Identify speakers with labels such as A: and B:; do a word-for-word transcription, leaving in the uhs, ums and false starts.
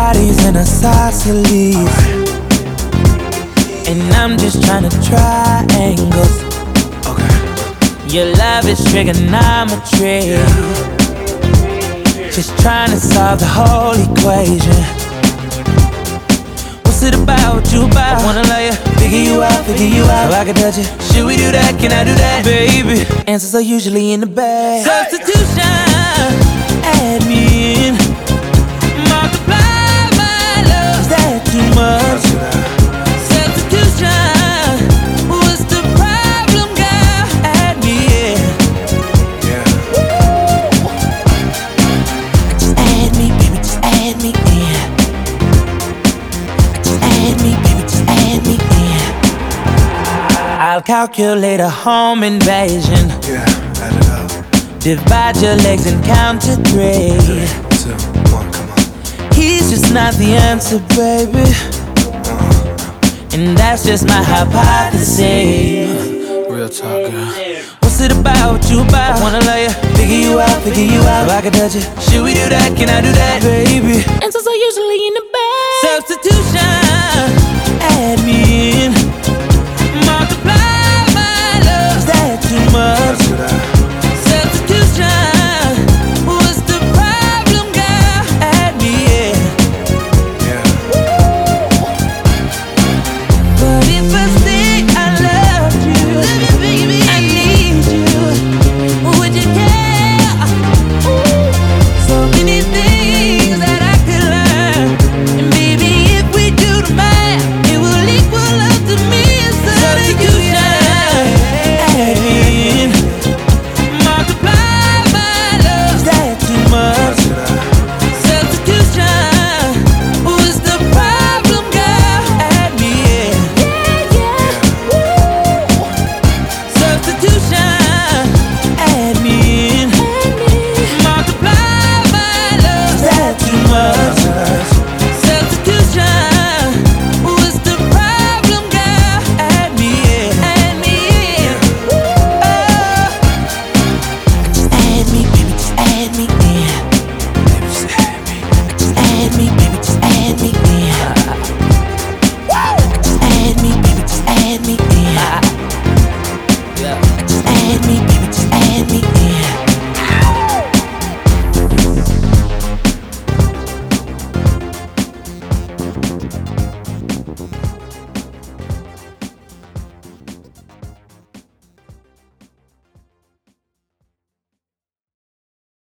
A: bodies in isosceles, and I'm just trying to triangles.
B: Okay.
A: Your love is trigonometry, just trying to solve the whole equation. What's it about, what you about? I wanna love you, figure you out, figure you out, so I can touch it. Should we do that, can I do that, baby? Answers are usually in the bag. Substitution, add me in. Multiply my love, is that too much? Substitution, what's the problem, girl? Add me in.
B: Yeah.
A: Just add me, baby, just add me in. Just add me, baby, just add me in. I'll calculate a home invasion.
B: Yeah, add it up.
A: Divide your legs and count to three.
B: Three, two, one, come on.
A: He's just not the answer, baby.
B: Uh,
A: And that's just my hypothesis.
B: real talk, girl.
A: What's it about, what you about? I wanna love you, figure you out, figure you out, so I can touch it. Should we do that, can I do that, baby? Answers are usually in the bag. Substitution.